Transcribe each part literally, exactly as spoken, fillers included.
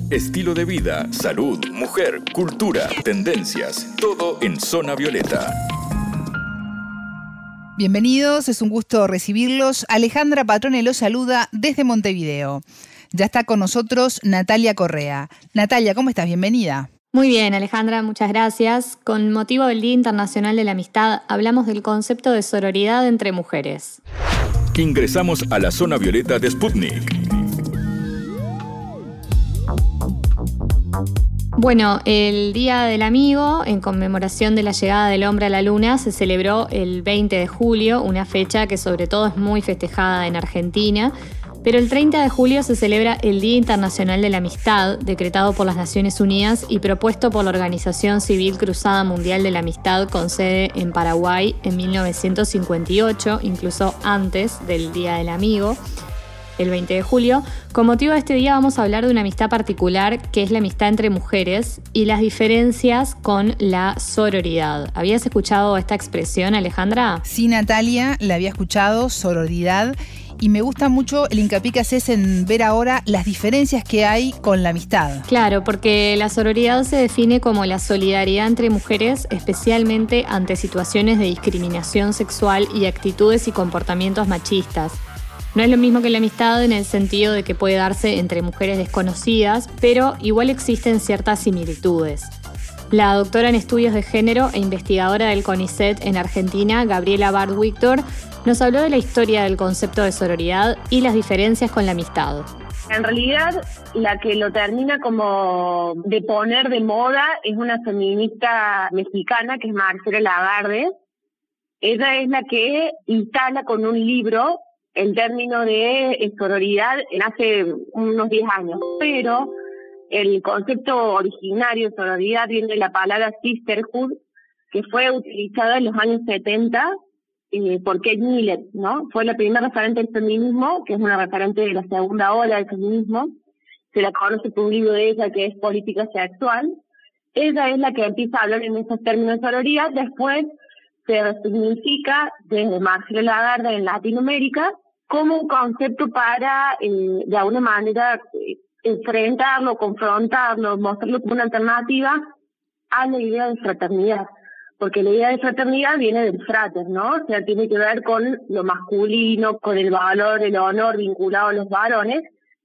Estilo de vida, salud, mujer, cultura, tendencias, todo en Zona Violeta. Bienvenidos, es un gusto recibirlos. Alejandra Patrone los saluda desde Montevideo. Ya está con nosotros Natalia Correa. Natalia, ¿cómo estás? Bienvenida. Muy bien, Alejandra, muchas gracias. Con motivo del Día Internacional de la Amistad, hablamos del concepto de sororidad entre mujeres. Ingresamos a la Zona Violeta de Sputnik. Bueno, el Día del Amigo, en conmemoración de la llegada del hombre a la Luna, se celebró el veinte de julio, una fecha que sobre todo es muy festejada en Argentina. Pero el treinta de julio se celebra el Día Internacional de la Amistad, decretado por las Naciones Unidas y propuesto por la Organización Civil Cruzada Mundial de la Amistad, con sede en Paraguay en mil novecientos cincuenta y ocho, incluso antes del Día del Amigo, el veinte de julio. Con motivo de este día vamos a hablar de una amistad particular, que es la amistad entre mujeres, y las diferencias con la sororidad. ¿Habías escuchado esta expresión, Alejandra? Sí, Natalia, la había escuchado, sororidad. Y me gusta mucho el hincapié que haces en ver ahora las diferencias que hay con la amistad. Claro, porque la sororidad se define como la solidaridad entre mujeres, especialmente ante situaciones de discriminación sexual y actitudes y comportamientos machistas. No es lo mismo que la amistad en el sentido de que puede darse entre mujeres desconocidas, pero igual existen ciertas similitudes. La doctora en estudios de género e investigadora del CONICET en Argentina, Gabriela Bard-Víctor, nos habló de la historia del concepto de sororidad y las diferencias con la amistad. En realidad, la que lo termina como de poner de moda es una feminista mexicana, que es Marcela Lagarde. Ella es la que instala con un libro el término de sororidad en hace unos diez años. Pero el concepto originario de sororidad viene de la palabra sisterhood, que fue utilizada en los años setenta eh, por Kate Millett, ¿no? Fue la primera referente del feminismo, que es una referente de la segunda ola del feminismo. Se la conoce por un libro de ella que es Política Sexual. Ella es la que empieza a hablar en esos términos de sororidad. Después se resignifica desde Marcela Lagarde en Latinoamérica como un concepto para, eh, de alguna manera, eh, enfrentarlo, confrontarlo, mostrarlo como una alternativa a la idea de fraternidad. Porque la idea de fraternidad viene del frater, ¿no? O sea, tiene que ver con lo masculino, con el valor, el honor vinculado a los varones,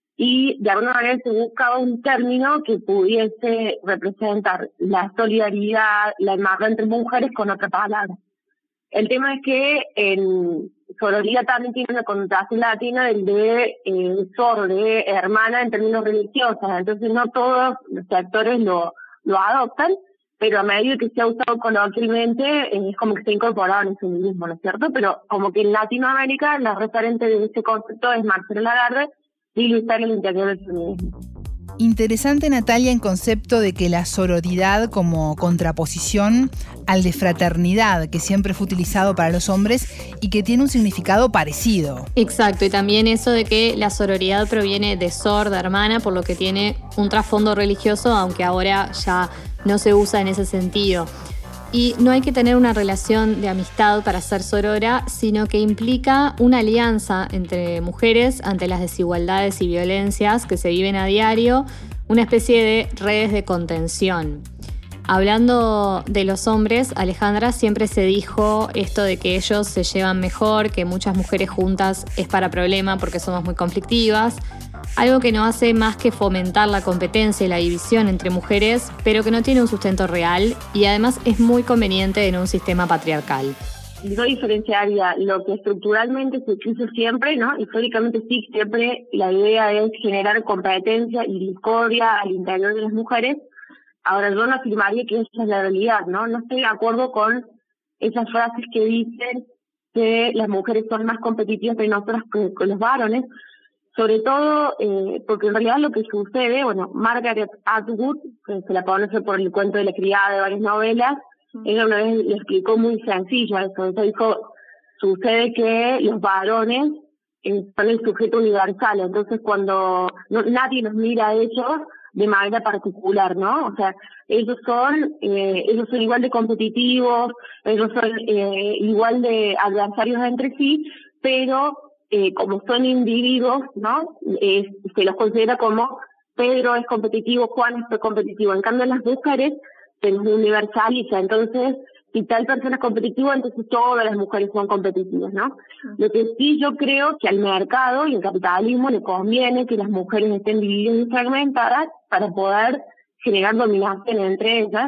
y de alguna manera se buscaba un término que pudiese representar la solidaridad, la hermandad entre mujeres con otra palabra. El tema es que en sororidad también tiene una connotación latina del de eh, sor, de hermana en términos religiosos, entonces no todos los sectores lo, lo adoptan, pero a medida que se ha usado coloquialmente eh, es como que se ha incorporado en el feminismo, ¿no es cierto? Pero como que en Latinoamérica la referente de ese concepto es Marcela Lagarde y lo está en el interior del feminismo. Interesante, Natalia, en concepto de que la sororidad como contraposición al de fraternidad, que siempre fue utilizado para los hombres y que tiene un significado parecido. Exacto, y también eso de que la sororidad proviene de sor, de hermana, por lo que tiene un trasfondo religioso, aunque ahora ya no se usa en ese sentido. Y no hay que tener una relación de amistad para ser sorora, sino que implica una alianza entre mujeres ante las desigualdades y violencias que se viven a diario, una especie de redes de contención. Hablando de los hombres, Alejandra, siempre se dijo esto de que ellos se llevan mejor, que muchas mujeres juntas es para problema porque somos muy conflictivas. Algo que no hace más que fomentar la competencia y la división entre mujeres, pero que no tiene un sustento real y además es muy conveniente en un sistema patriarcal. Yo diferenciaría lo que estructuralmente se quiso siempre, ¿no? Históricamente sí, siempre la idea es generar competencia y discordia al interior de las mujeres. Ahora, yo no afirmaría que esa es la realidad, ¿no? No estoy de acuerdo con esas frases que dicen que las mujeres son más competitivas que nosotras que con los varones. Sobre todo eh, porque en realidad lo que sucede, bueno, Margaret Atwood, que se la conoce por el cuento de la criada de varias novelas, mm. ella una vez le explicó muy sencillo eso. Ella dijo, sucede que los varones eh, son el sujeto universal, entonces cuando no, nadie nos mira a ellos de manera particular, ¿no? O sea, ellos son, eh, ellos son igual de competitivos, ellos son eh, igual de adversarios entre sí, pero Eh, como son individuos, ¿no? Eh, se los considera como Pedro es competitivo, Juan es competitivo. En cambio, las mujeres se nos universaliza. Entonces, si tal persona es competitiva, entonces todas las mujeres son competitivas, ¿no? Uh-huh. Lo que sí yo creo que al mercado y al capitalismo le conviene que las mujeres estén divididas y fragmentadas para poder generar dominación entre ellas.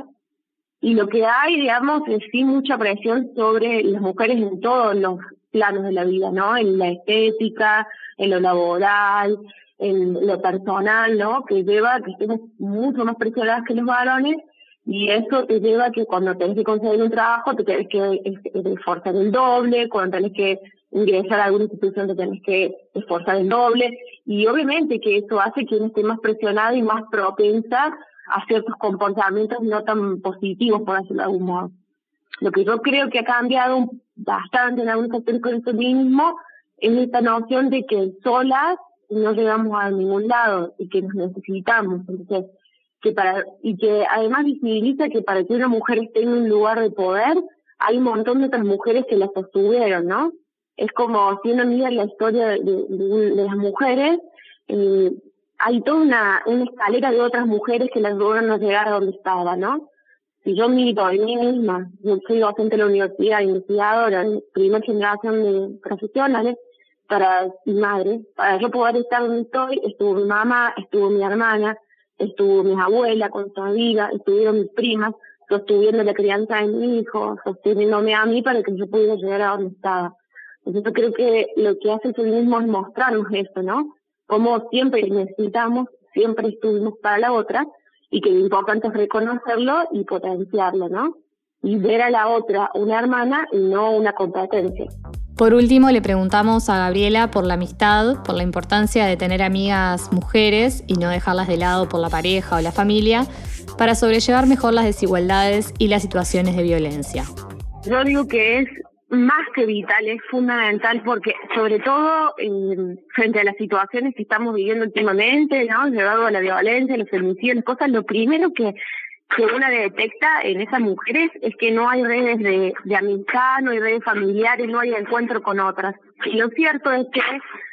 Y lo que hay, digamos, es sí mucha presión sobre las mujeres en todos los planos de la vida, ¿no? En la estética, en lo laboral, en lo personal, ¿no? Que lleva a que estemos mucho más presionadas que los varones. Y eso te lleva a que cuando tenés que conseguir un trabajo te tenés que esforzar el doble, cuando tenés que ingresar a alguna institución te tenés que esforzar el doble, y obviamente que eso hace que uno esté más presionado y más propensa a ciertos comportamientos no tan positivos, por decirlo de algún modo. Lo que yo creo que ha cambiado bastante en algunos sectores con el feminismo es esta noción de que solas no llegamos a ningún lado y que nos necesitamos. Entonces, que para y que además visibiliza que para que una mujer esté en un lugar de poder hay un montón de otras mujeres que la sostuvieron, ¿no? Es como si uno mira la historia de, de, de las mujeres, eh, hay toda una, una escalera de otras mujeres que las lograron a llegar a donde estaba, ¿no? Si yo miro en mí misma, yo soy docente de la universidad, investigadora, primera generación de profesionales, para mi madre, para yo poder estar donde estoy, estuvo mi mamá, estuvo mi hermana, estuvo mi abuela con su vida, estuvieron mis primas, sosteniendo la crianza de mi hijo, sosteniéndome a mí para que yo pudiera llegar a donde estaba. Entonces yo creo que lo que hace el feminismo es mostrarnos eso, ¿no? Como siempre necesitamos, siempre estuvimos para la otra, y que lo importante es reconocerlo y potenciarlo, ¿no? Y ver a la otra una hermana y no una competencia. Por último, le preguntamos a Gabriela por la amistad, por la importancia de tener amigas mujeres y no dejarlas de lado por la pareja o la familia, para sobrellevar mejor las desigualdades y las situaciones de violencia. Yo digo que es más que vital, es fundamental, porque sobre todo eh, frente a las situaciones que estamos viviendo últimamente, ¿no? Llevado a la violencia, los femicidios, las cosas, lo primero que que una detecta en esas mujeres es que no hay redes de, de amistad, no hay redes familiares, no hay encuentro con otras. Y lo cierto es que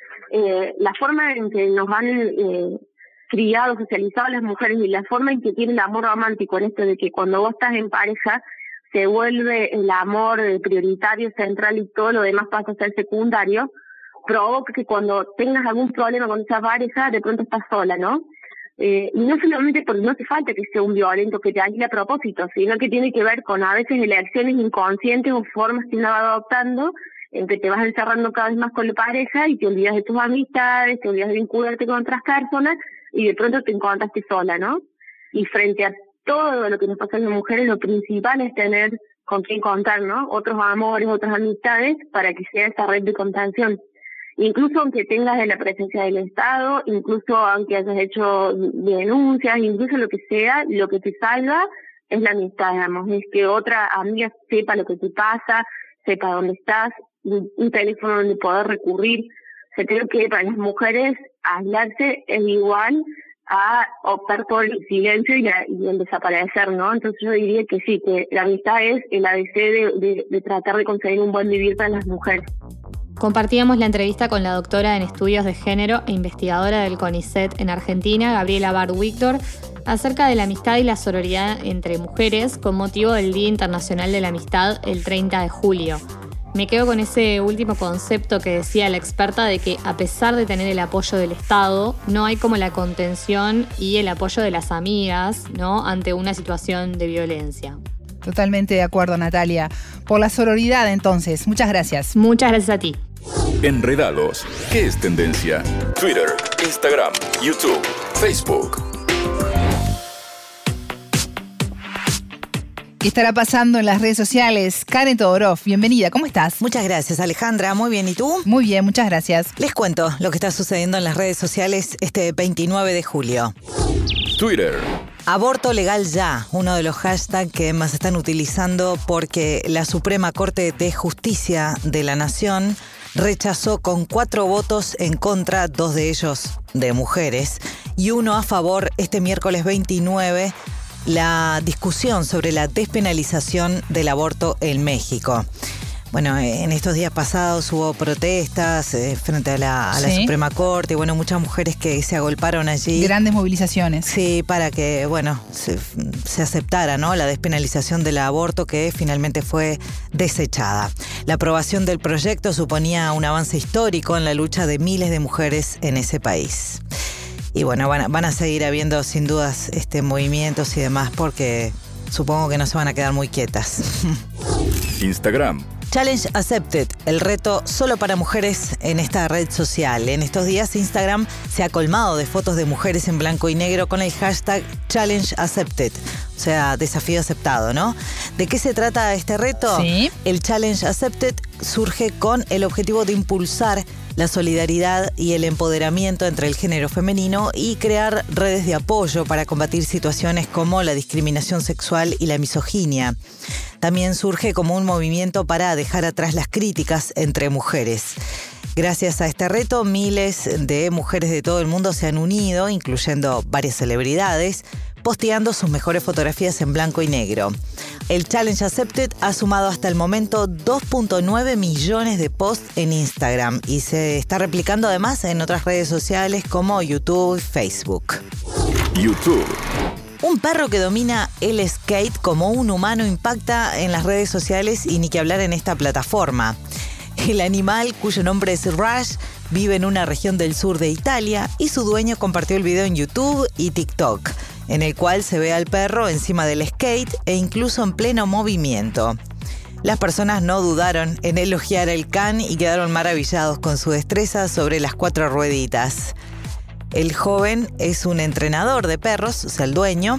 eh, la forma en que nos han eh, criado, socializado las mujeres y la forma en que tiene el amor romántico, en esto de que cuando vos estás en pareja se vuelve el amor prioritario, central y todo lo demás pasa a ser secundario, provoca que cuando tengas algún problema con esa pareja de pronto estás sola, ¿no? Eh, y no solamente porque no hace falta que sea un violento que te aísle a propósito, sino que tiene que ver con a veces elecciones inconscientes o formas que uno va adoptando en que te vas encerrando cada vez más con la pareja y te olvidas de tus amistades, te olvidas de vincularte con otras personas y de pronto te encontraste sola, ¿no? Y frente a todo lo que nos pasa a las mujeres, lo principal es tener con quién contar, ¿no? Otros amores, otras amistades para que sea esa red de contención. Incluso aunque tengas de la presencia del Estado, incluso aunque hayas hecho denuncias, incluso lo que sea, lo que te salva es la amistad, digamos, es que otra amiga sepa lo que te pasa, sepa dónde estás, un teléfono donde poder recurrir. O sea, creo que para las mujeres aislarse es igual a optar por el silencio y, la, y el desaparecer, ¿no? Entonces yo diría que sí, que la amistad es el A B C de, de, de tratar de conseguir un buen vivir para las mujeres. Compartíamos la entrevista con la doctora en estudios de género e investigadora del CONICET en Argentina, Gabriela Bard-Víctor, acerca de la amistad y la sororidad entre mujeres con motivo del Día Internacional de la Amistad el treinta de julio. Me quedo con ese último concepto que decía la experta de que a pesar de tener el apoyo del Estado, no hay como la contención y el apoyo de las amigas, ¿no?, ante una situación de violencia. Totalmente de acuerdo, Natalia. Por la sororidad, entonces. Muchas gracias. Muchas gracias a ti. Enredados. ¿Qué es tendencia? Twitter, Instagram, YouTube, Facebook. ¿Qué estará pasando en las redes sociales? Karen Todorov, bienvenida. ¿Cómo estás? Muchas gracias, Alejandra. Muy bien. ¿Y tú? Muy bien, muchas gracias. Les cuento lo que está sucediendo en las redes sociales este veintinueve de julio. Twitter. Aborto legal ya, uno de los hashtags que más están utilizando porque la Suprema Corte de Justicia de la Nación rechazó con cuatro votos en contra, dos de ellos de mujeres, y uno a favor este miércoles veintinueve, la discusión sobre la despenalización del aborto en México. Bueno, en estos días pasados hubo protestas eh, frente a la, a la Sí. Suprema Corte, bueno, muchas mujeres que se agolparon allí. Grandes movilizaciones. Sí, para que, bueno, se, se aceptara, ¿no?, la despenalización del aborto, que finalmente fue desechada. La aprobación del proyecto suponía un avance histórico en la lucha de miles de mujeres en ese país. Y bueno, van a, van a seguir habiendo sin dudas este, movimientos y demás, porque supongo que no se van a quedar muy quietas. Instagram. Challenge Accepted, el reto solo para mujeres en esta red social. En estos días Instagram se ha colmado de fotos de mujeres en blanco y negro con el hashtag Challenge Accepted, o sea, desafío aceptado, ¿no? ¿De qué se trata este reto? Sí. El Challenge Accepted surge con el objetivo de impulsar la solidaridad y el empoderamiento entre el género femenino y crear redes de apoyo para combatir situaciones como la discriminación sexual y la misoginia. También surge como un movimiento para dejar atrás las críticas entre mujeres. Gracias a este reto, miles de mujeres de todo el mundo se han unido, incluyendo varias celebridades, posteando sus mejores fotografías en blanco y negro. El Challenge Accepted ha sumado hasta el momento dos punto nueve millones de posts en Instagram y se está replicando además en otras redes sociales como YouTube y Facebook. YouTube. Un perro que domina el skate como un humano impacta en las redes sociales y ni que hablar en esta plataforma. El animal, cuyo nombre es Rush, vive en una región del sur de Italia y su dueño compartió el video en YouTube y TikTok, en el cual se ve al perro encima del skate e incluso en pleno movimiento. Las personas no dudaron en elogiar al can y quedaron maravillados con su destreza sobre las cuatro rueditas. El joven es un entrenador de perros, o sea, el dueño.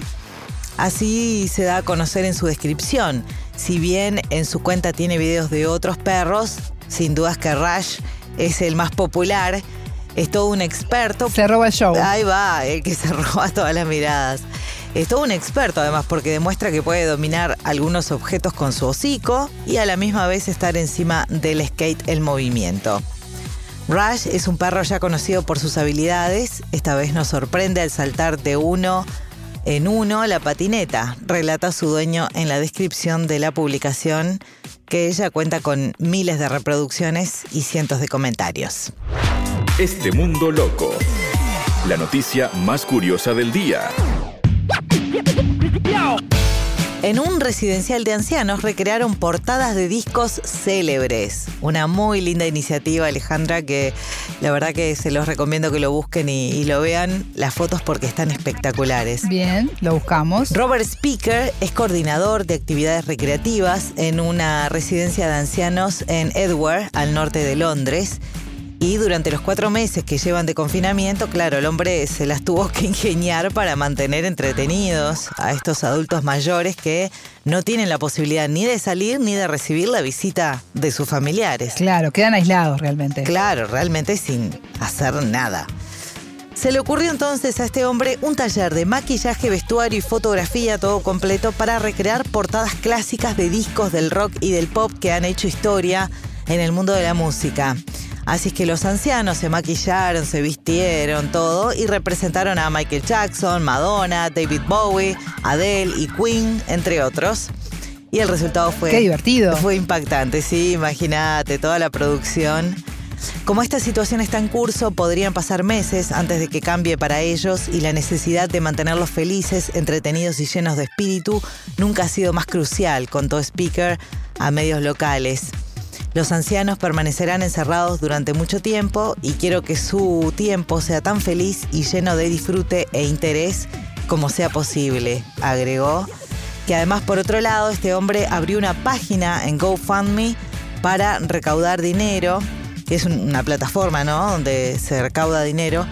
Así se da a conocer en su descripción. Si bien en su cuenta tiene videos de otros perros, sin dudas que Rush es el más popular. Es todo un experto. Se roba el show. Ahí va, el que se roba todas las miradas. Es todo un experto además porque demuestra que puede dominar algunos objetos con su hocico y a la misma vez estar encima del skate en movimiento. Rush es un perro ya conocido por sus habilidades. Esta vez nos sorprende al saltar de uno en uno la patineta, relata su dueño en la descripción de la publicación, que ella cuenta con miles de reproducciones y cientos de comentarios. Este mundo loco. La noticia más curiosa del día. En un residencial de ancianos recrearon portadas de discos célebres. Una muy linda iniciativa, Alejandra, que la verdad que se los recomiendo que lo busquen y, y lo vean las fotos porque están espectaculares. Bien, lo buscamos. Robert Speaker es coordinador de actividades recreativas en una residencia de ancianos en Edgware, al norte de Londres. Y durante los cuatro meses que llevan de confinamiento, claro, el hombre se las tuvo que ingeniar para mantener entretenidos a estos adultos mayores que no tienen la posibilidad ni de salir ni de recibir la visita de sus familiares. Claro, quedan aislados realmente. Claro, realmente sin hacer nada. Se le ocurrió entonces a este hombre un taller de maquillaje, vestuario y fotografía todo completo para recrear portadas clásicas de discos del rock y del pop que han hecho historia en el mundo de la música. Así es que los ancianos se maquillaron, se vistieron, todo, y representaron a Michael Jackson, Madonna, David Bowie, Adele y Queen, entre otros. Y el resultado fue... ¡Qué divertido! Fue impactante, sí, imagínate, toda la producción. Como esta situación está en curso, podrían pasar meses antes de que cambie para ellos y la necesidad de mantenerlos felices, entretenidos y llenos de espíritu nunca ha sido más crucial, contó Speaker a medios locales. Los ancianos permanecerán encerrados durante mucho tiempo y quiero que su tiempo sea tan feliz y lleno de disfrute e interés como sea posible, agregó. Que además, por otro lado, este hombre abrió una página en GoFundMe para recaudar dinero, que es una plataforma, ¿no?, donde se recauda dinero.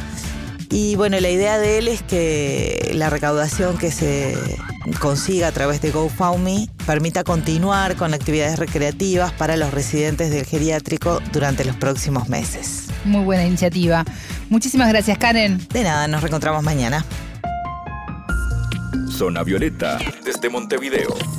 Y bueno, la idea de él es que la recaudación que se consiga a través de GoFundMe permita continuar con actividades recreativas para los residentes del geriátrico durante los próximos meses. Muy buena iniciativa. Muchísimas gracias, Karen. De nada, nos reencontramos mañana. Zona Violeta, desde Montevideo.